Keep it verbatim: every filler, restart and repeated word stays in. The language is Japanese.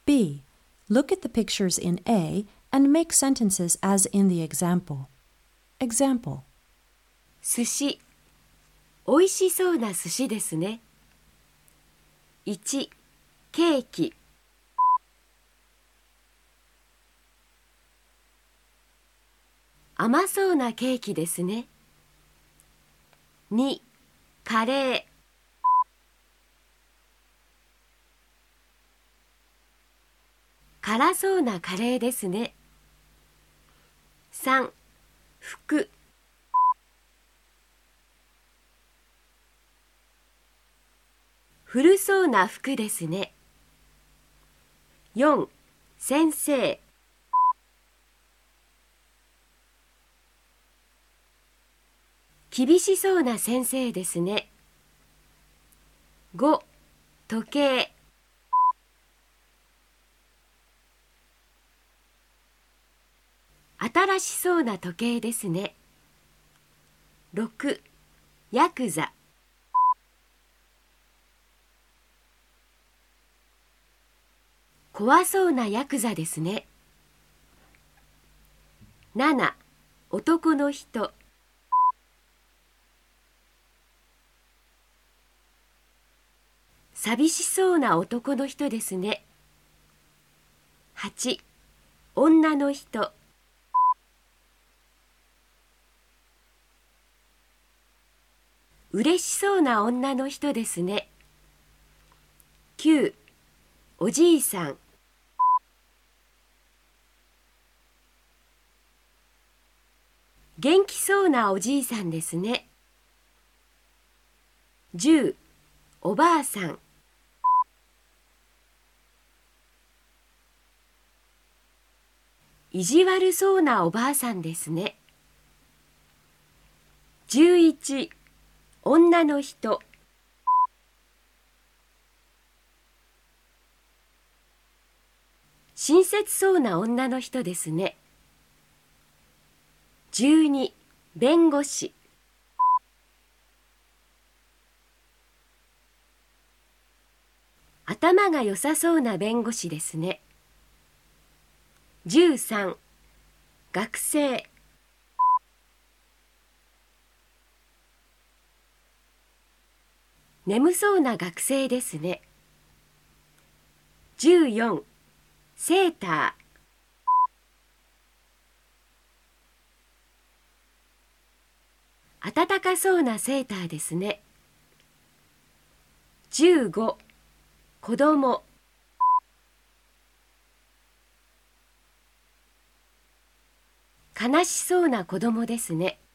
B. Look at the pictures in A and make sentences as in the example. Example. 寿司、おいしそうな寿司ですね。いち、ケーキ。甘そうなケーキですね。に、カレー。辛そうなカレーですね。さん、服。古そうな服ですね。よん、先生。厳しそうな先生ですね。ご、時計。新しそうな時計ですね。ろく、ヤクザ。怖そうなヤクザですね。なな、男の人。寂しそうな男の人ですね。はち、女の人。嬉しそうな女の人ですね。きゅう、おじいさん。元気そうなおじいさんですね。じゅう、おばあさん。意地悪そうなおばあさんですね。じゅういち、女の人。親切そうな女の人ですね。じゅうに、弁護士。頭が良さそうな弁護士ですね。じゅうさん、学生。眠そうな学生ですね。じゅうよん、セーター。暖かそうなセーターですね。じゅうご、子供。悲しそうな子供ですね。